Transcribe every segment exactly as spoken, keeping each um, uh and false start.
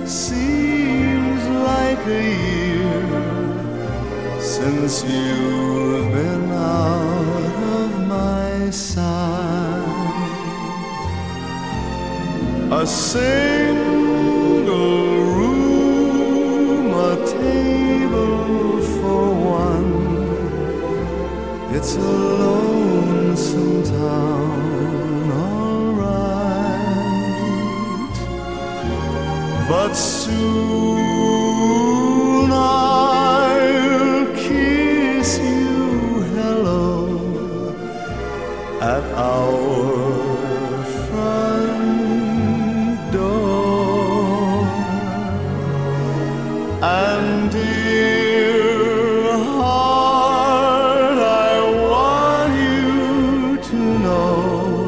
Seems like a year since you've been out of my sight. A single room, a table for one. It's a lonesome town, all right. But soon I'll kiss you hello at our front door. And dear heart, I want you to know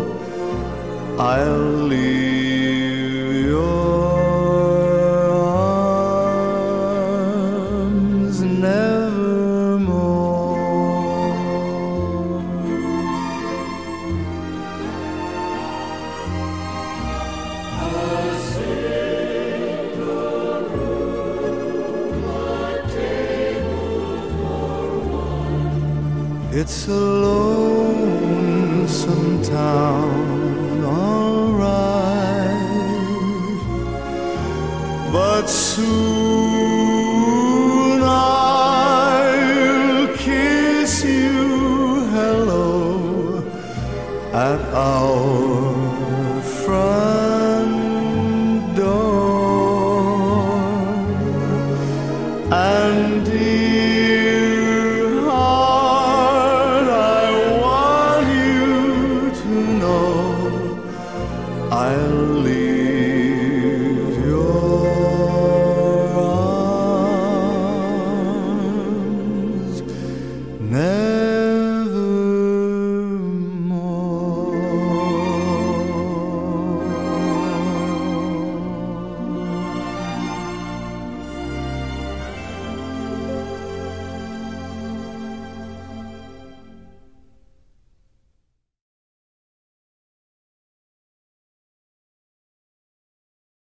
I'll leave your arms nevermore. It's a lonesome town, all right. But soon I'll kiss you hello at our